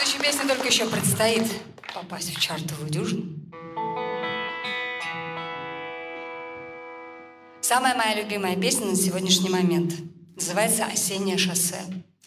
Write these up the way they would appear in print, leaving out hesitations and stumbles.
Следующая песня только еще предстоит попасть в чартовую дюжину. Самая моя любимая песня на сегодняшний момент. Называется «Осеннее шоссе».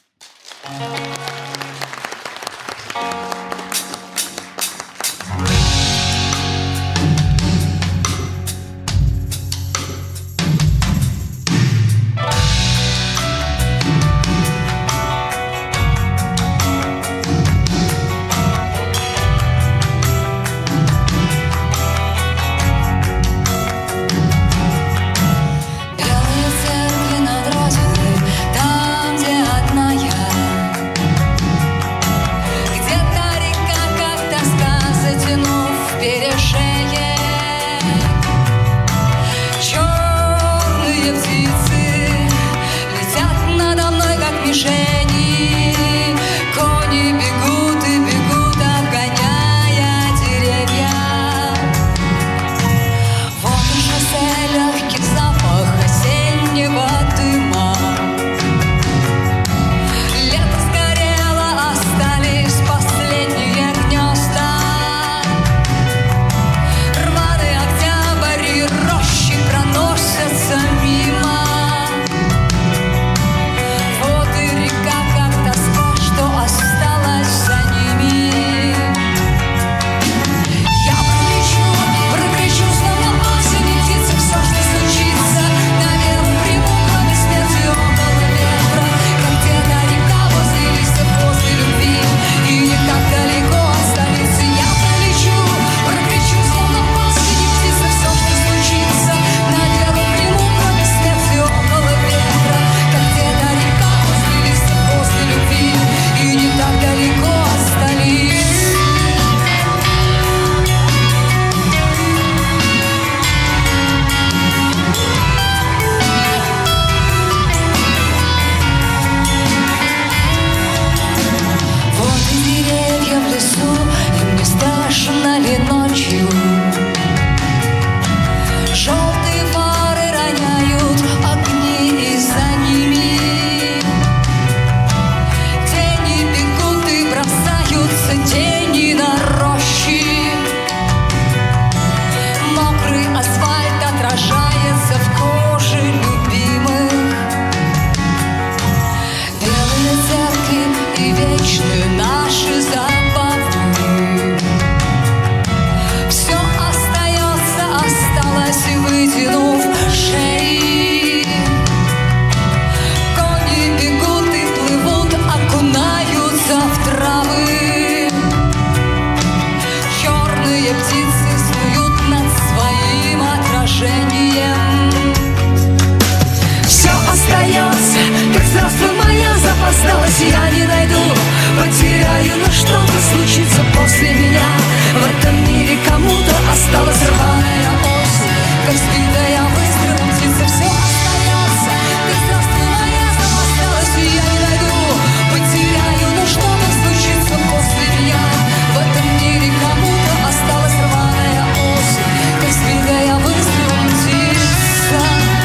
Я не найду, потеряю, но что-то случится после меня. В этом мире кому-то осталась рваная осень, как сбитая выстрелом птица. Все остается, как здравствуй, моя запосталась. Я не найду, потеряю, но что-то случится после меня. В этом мире кому-то осталась рваная осень, как сбитая выстрелом птица.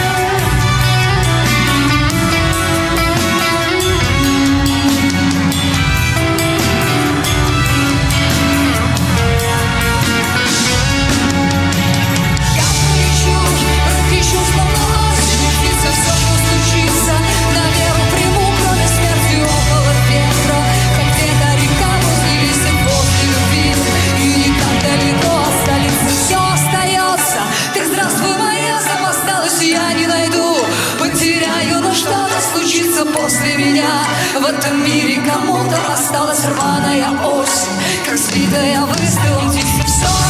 После меня в этом мире кому-то осталась рваная осень, как сбитая выстрелом птица. Все